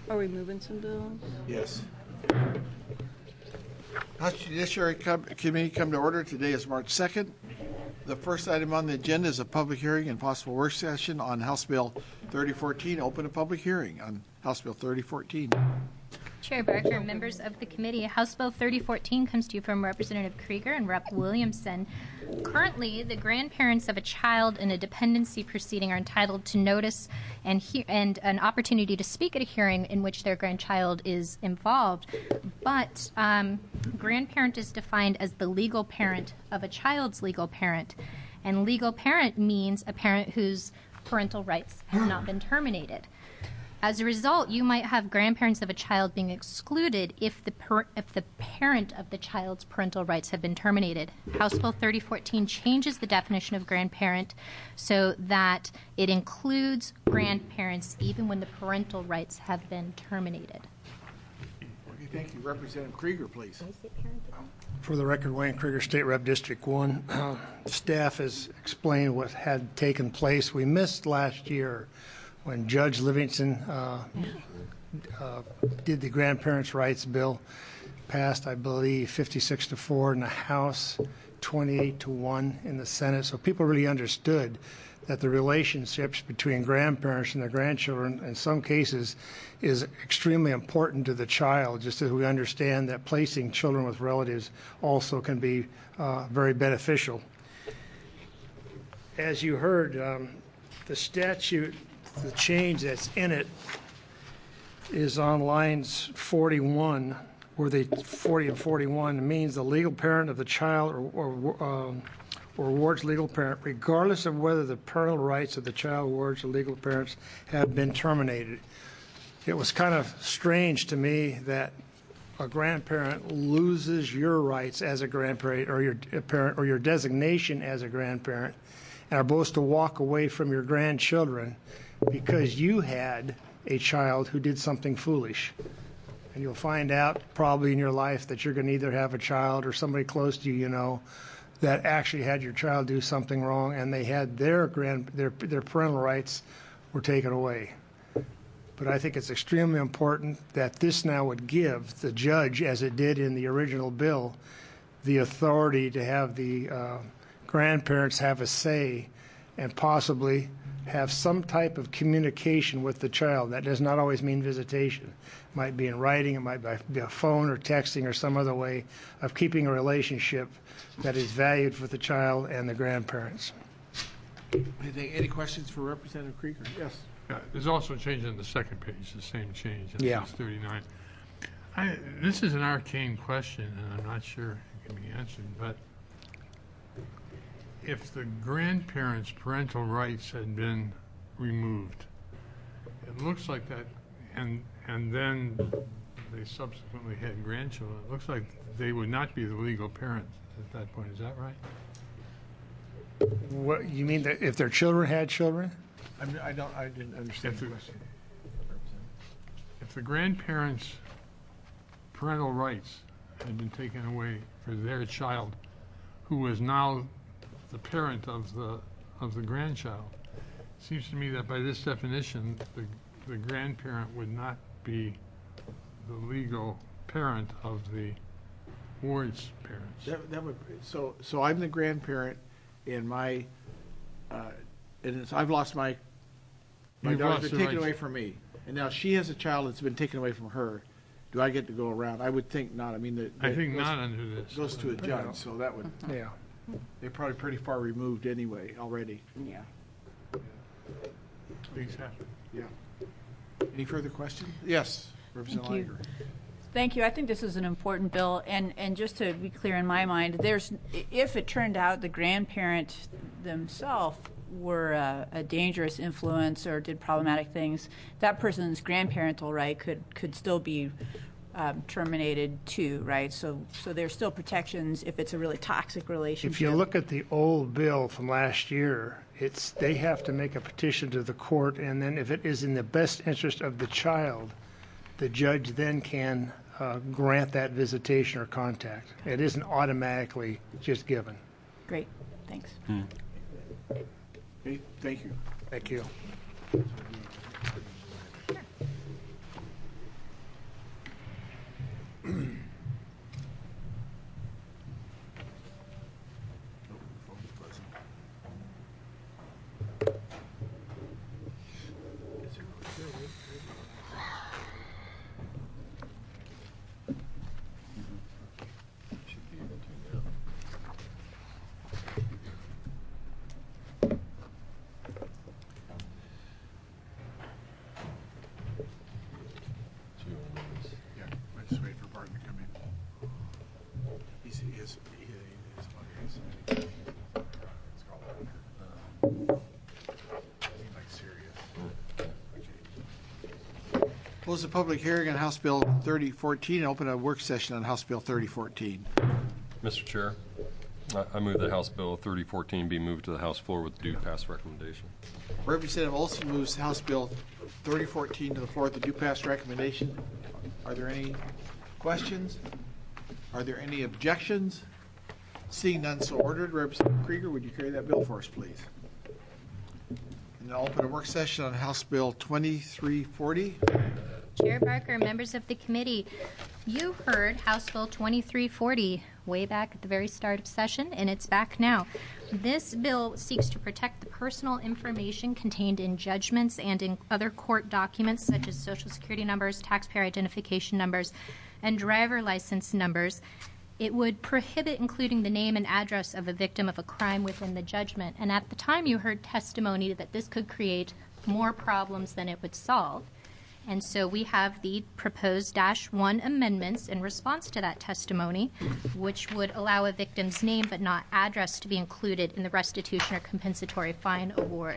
Are we moving some bills? Yes. House Judiciary Committee come to order. Today is March 2nd. The first item on the agenda is a public hearing and possible work session on House Bill 3014. Open a public hearing on House Bill 3014. Chair Barker, members of the committee, House Bill 3014 comes to you from Representative Krieger and Rep. Williamson. Currently, the grandparents of a child in a dependency proceeding are entitled to notice and an opportunity to speak at a hearing in which their grandchild is involved. But grandparent is defined as the legal parent of a child's legal parent. And legal parent means a parent whose parental rights have not been terminated. As a result, you might have grandparents of a child being excluded if the parent of the child's parental rights have been terminated. House Bill 3014 changes the definition of grandparent so that it includes grandparents even when the parental rights have been terminated. Okay, thank you. Representative Krieger, please. For the record, Wayne Krieger, State Rep District 1. Staff has explained what had taken place. We missed last year when Judge Livingston did the grandparents' rights bill, passed, I believe, 56-4 in the House, 28-1 in the Senate. So people really understood that the relationships between grandparents and their grandchildren, in some cases, is extremely important to the child, just as we understand that placing children with relatives also can be very beneficial. As you heard, the statute, the change that's in it is on lines 41, where the 40 and 41 means the legal parent of the child or ward's legal parent, regardless of whether the parental rights of the child, wards, or legal parents have been terminated. It was kind of strange to me that a grandparent loses your rights as a grandparent or your parent or your designation as a grandparent and are supposed to walk away from your grandchildren because you had a child who did something foolish. And you'll find out probably in your life that you're going to either have a child or somebody close to you, you know, that actually had your child do something wrong and they had their parental rights were taken away. But I think it's extremely important that this now would give the judge, as it did in the original bill, the authority to have the grandparents have a say and possibly have some type of communication with the child. That does not always mean visitation. It might be in writing, it might be a phone or texting or some other way of keeping a relationship that is valued for the child and the grandparents. Any questions for Representative Krieger? Yes. There's also a change on the second page, the same change. Yeah. 39. This is an arcane question, and I'm not sure it can be answered, but if the grandparents' parental rights had been removed, it looks like that, and then they subsequently had grandchildren, it looks like they would not be the legal parents at that point. Is that right? What you mean, that if their children had children? I didn't understand the question. If the grandparents' parental rights had been taken away for their child, who was now the parent of the grandchild, it seems to me that by this definition, the grandparent would not be the legal parent of the ward's parents. That would so I'm the grandparent in my and I've lost my daughter's been taken away from me, and now she has a child that's been taken away from her. Do I get to go around? I would think not. I mean, I think not under this. It goes to a judge, so that would. Yeah. They're probably pretty far removed anyway already. Yeah. Things happen. Yeah. Any further questions? Yes, Representative Liger. Thank you. I think this is an important bill, and just to be clear in my mind, if it turned out the grandparent themselves were a dangerous influence or did problematic things, that person's grandparental right could still be terminated too, right? So there's still protections if it's a really toxic relationship. If you look at the old bill from last year, they have to make a petition to the court, and then if it is in the best interest of the child, the judge then can grant that visitation or contact. It isn't automatically just given. Great. Thanks. Okay, thank you. Thank you. Close the public hearing on House Bill 3014 and open a work session on House Bill 3014. Mr. Chair, I move that House Bill 3014 be moved to the House floor with due pass recommendation. Representative Olson moves House Bill 3014 to the floor with the due pass recommendation. Are there any questions? Are there any objections? Seeing none, so ordered. Representative Krieger, would you carry that bill for us, please? And I'll open a work session on House Bill 2340. Chair Barker, members of the committee, you heard House Bill 2340 way back at the very start of session, and it's back now. This bill seeks to protect the personal information contained in judgments and in other court documents such as Social Security numbers, taxpayer identification numbers, and driver license numbers. It would prohibit including the name and address of a victim of a crime within the judgment. And at the time, you heard testimony that this could create more problems than it would solve. And so we have the proposed -1 amendments in response to that testimony, which would allow a victim's name but not address to be included in the restitution or compensatory fine order.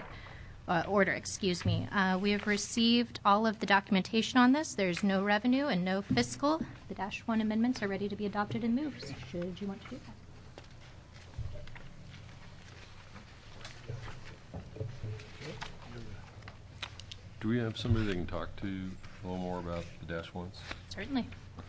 We have received all of the documentation on this. There's no revenue and no fiscal. The -1 amendments are ready to be adopted and moved. Should you want to do that? Do we have somebody that can talk to a little more about the -1s? Certainly.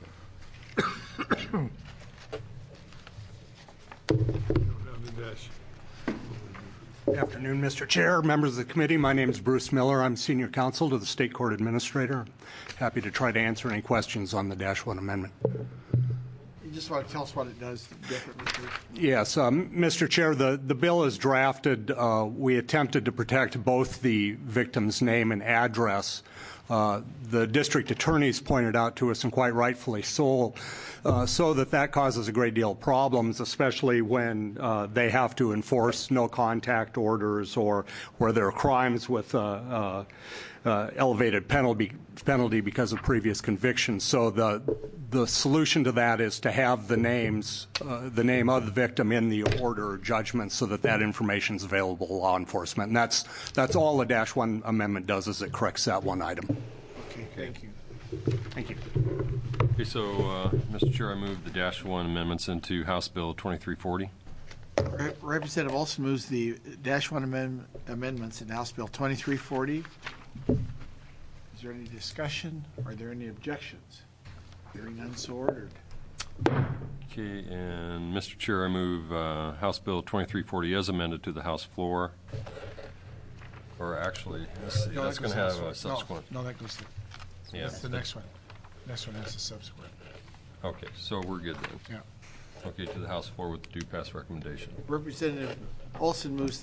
Afternoon, Mr. Chair, members of the committee. My name is Bruce Miller. I'm senior counsel to the State Court Administrator. Happy to try to answer any questions on the -1 amendment. You just want to tell us what it does differently? Yes, Mr. Chair, the bill is drafted. We attempted to protect both the victim's name and address. The district attorneys pointed out to us, and quite rightfully so, that causes a great deal of problems, especially when they have to enforce no contact orders or where there are crimes with elevated penalty because of previous convictions. So the solution to that is to have the name of the victim in the order or judgment so that information is available to law enforcement. And that's all the -1 amendment does, is it corrects that one item. Okay, thank you. Thank you. Okay, so, Mr. Chair, I move the -1 amendments into House Bill 2340. Representative Olson moves the -1 amendments in House Bill 2340. Is there any discussion? Are there any objections? Hearing none, so ordered. Okay, and Mr. Chair, I move House Bill 2340 as amended to the House floor. Or actually, let's see, that's going to have a subsequent. No, that goes to, Yeah. that's the next one. Next one has a subsequent. Okay, so we're good then. Yeah. Okay, to the House floor with the due pass recommendation. Representative Olson moves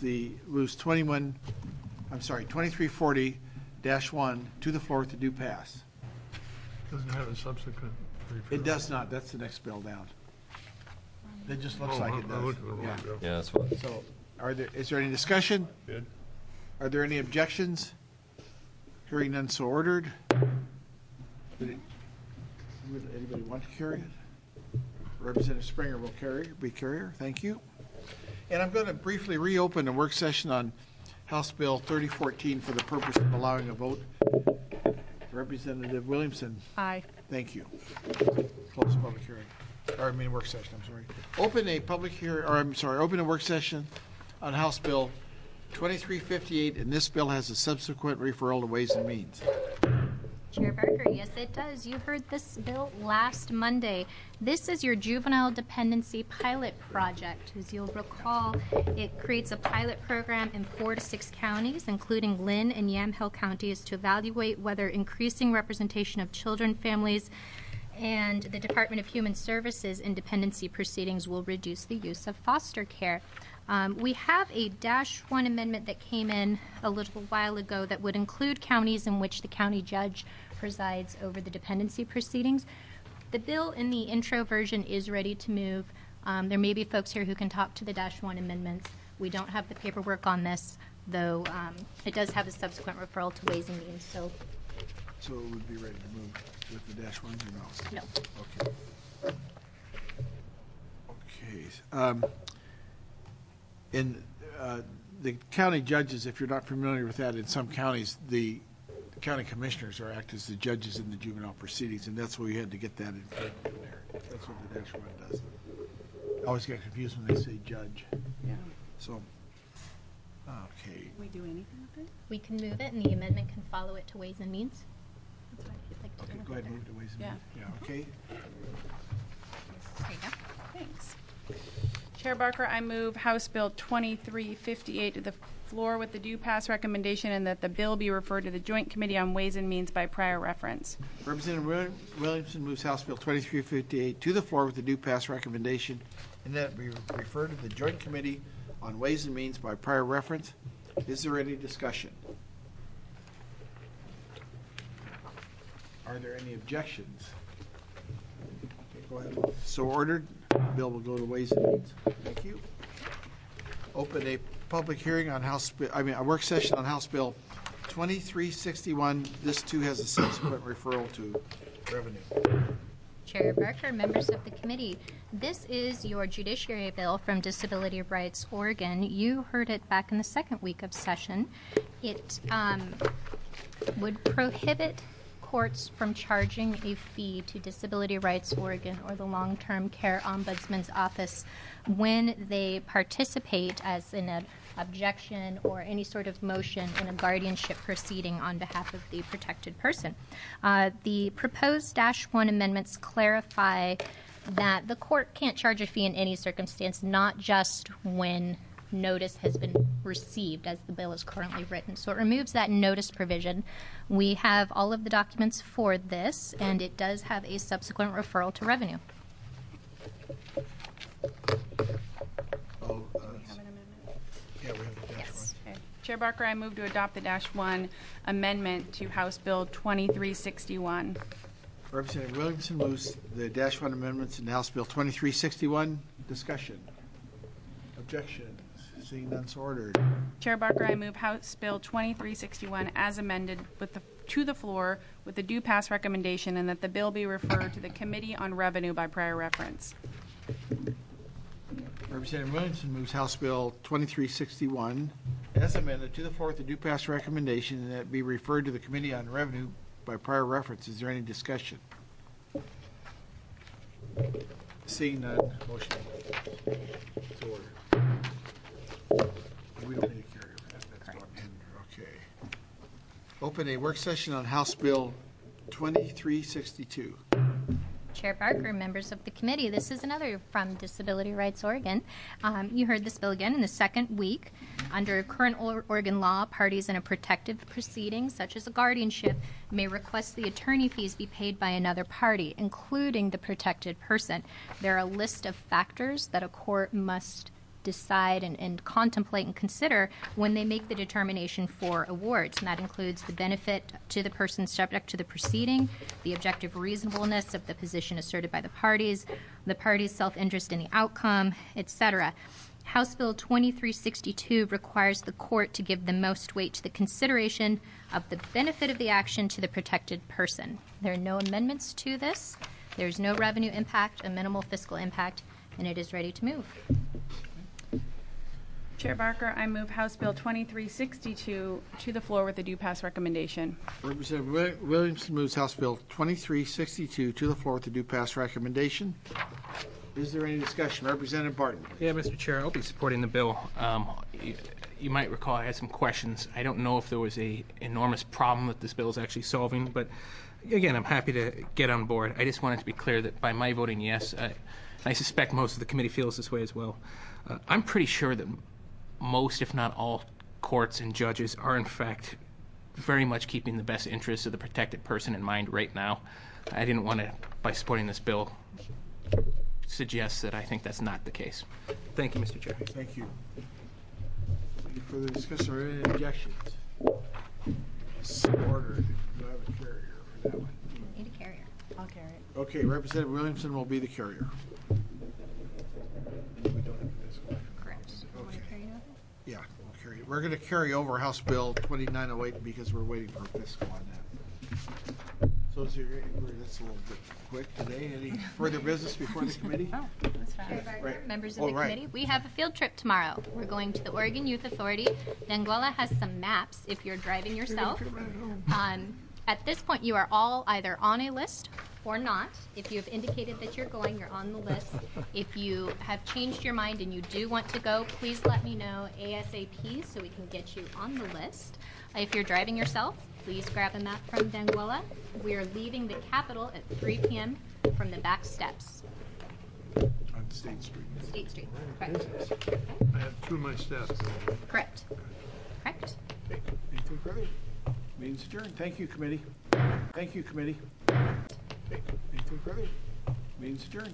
2340-1 to the floor with the due pass. Doesn't have a subsequent. It does not. That's the next bill down. It just looks like it I does. looked at the wrong Yeah. bill. Yeah, that's what. So, is there any discussion? Good. Are there any objections? Hearing none, so ordered. Would anybody want to carry it? Representative Springer will be carrier. Thank you. And I'm going to briefly reopen the work session on House Bill 3014 for the purpose of allowing a vote. Representative Williamson. Aye. Thank you. Close the public hearing. Work session, I'm sorry. Open a work session on House Bill 2358, and this bill has a subsequent referral to Ways and Means. Chair Barker, yes it does. You heard this bill last Monday. This is your juvenile dependency pilot project. As you'll recall, it creates a pilot program in 4 to 6 counties, including Lynn and Yamhill counties, to evaluate whether increasing representation of children, families, and the Department of Human Services in dependency proceedings will reduce the use of foster care. We have a -1 amendment that came in a little while ago that would include counties in which the county judge presides over the dependency proceedings. The bill in the intro version is ready to move. There may be folks here who can talk to the -1 amendments. We don't have the paperwork on this, though it does have a subsequent referral to Ways and Means. So it would be ready to move with the -1s or no? no. Okay. And the county judges, if you're not familiar with that, in some counties, the county commissioners are act as the judges in the juvenile proceedings, and that's where we had to get that in there. That's what the dash one does. I always get confused when they say judge. Yeah. So, okay. Can we do anything with it? We can move it, and the amendment can follow it to Ways and Means. That's what I'd like to Okay, do. go ahead and move to Ways and Yeah. Means. Yeah, okay. There you go. Thanks. Chair Barker, I move House Bill 2358 to the floor with the due pass recommendation and that the bill be referred to the Joint Committee on Ways and Means by prior reference. Representative Williamson moves House Bill 2358 to the floor with the due pass recommendation, and that be referred to the Joint Committee on Ways and Means by prior reference. Is there any discussion? Are there any objections? Okay, go ahead. So ordered. Bill will go to Ways and Means. Thank you. Open a public hearing on a work session on House Bill 2361. This too has a subsequent referral to revenue. Chair Barker, members of the committee, this is your judiciary bill from Disability Rights Oregon. You heard it back in the second week of session. It would prohibit courts from charging a fee to Disability Rights Oregon or the Long-Term Care Ombudsman's Office when they participate as in an objection or any sort of motion in a guardianship proceeding on behalf of the protected person. The proposed -1 amendments clarify that the court can't charge a fee in any circumstance, not just when notice has been received as the bill is currently written. So it removes that notice provision. We have all of the documents for this, and it does have a subsequent referral to revenue. Oh, Have an amendment? yeah, we have the dash Yes. Okay. Chair Barker, I move to adopt the -1 amendment to House Bill 2361. one. Representative Williamson moves the -1 amendments in House Bill 2361. Discussion. Objections. Seeing none, so ordered. Chair Barker, I move House Bill 2361 as amended to the floor with the due pass recommendation and that the bill be referred to the Committee on Revenue by prior reference. Representative Williamson moves House Bill 2361 as amended to the floor with the due pass recommendation and that be referred to the Committee on Revenue by prior reference. Is there any discussion? Seeing none, motion to order. We don't need to carry over that. That's gone in. Okay. Open a work session on House Bill 2362. Chair Barker, members of the committee, this is another from Disability Rights Oregon. You heard this bill again in the second week. Under current Oregon law, parties in a protective proceeding, such as a guardianship, may request the attorney fees be paid by another party, including the protected person. There are a list of factors that a court must decide and contemplate and consider when they make the determination for awards. And that includes the benefit to the person subject to the proceeding, the objective reasonableness of the position asserted by the parties self-interest in the outcome, etc. House Bill 2362 requires the court to give the most weight to the consideration of the benefit of the action to the protected person. There are no amendments to this. There's no revenue impact, a minimal fiscal impact, and it is ready to move. Chair Barker, I move House Bill 2362 to the floor with the due pass recommendation. Representative Williamson moves House Bill 2362 to the floor with the due pass recommendation. Is there any discussion? Representative Barton. Yeah, Mr. Chair, I'll be supporting the bill. You might recall I had some questions. I don't know if there was a enormous problem that this bill is actually solving, but again, I'm happy to get on board. I just wanted to be clear that by my voting yes, I suspect most of the committee feels this way as well. I'm pretty sure that most, if not all, courts and judges are in fact very much keeping the best interests of the protected person in mind right now. I didn't want to, by supporting this bill, suggest that I think that's not the case. Thank you, Mr. Chair. Thank you. Any further discussion or any objections? So ordered. Do I have a carrier for that one? Need a carrier. I'll carry it. Okay, Representative Williamson will be the carrier. We don't have this one. Correct. Okay. Yeah, we'll carry it. We're going to carry over House Bill 2908 because we're waiting for fiscal on that. So is there, that's a little bit quick today. Any further business before the committee? Oh, that's fast. Chair Barker, Right. members of Oh, the right. committee, we have a field trip tomorrow. We're going to the Oregon Youth Authority. Danguela has some maps if you're driving yourself. At this point, you are all either on a list or not. If you have indicated that you're going, you're on the list. If you have changed your mind and you do want to go, please let me know ASAP so we can get you on the list. If you're driving yourself, please grab a map from Danguela. We are leaving the Capitol at 3 p.m. from the back steps. On State Street. State Street. Correct. I have 2 of my staff. Correct. Correct. Okay. Anything further? Meeting's adjourned. Thank you, committee. Thank you, committee. Okay. Anything further? Meeting's adjourned.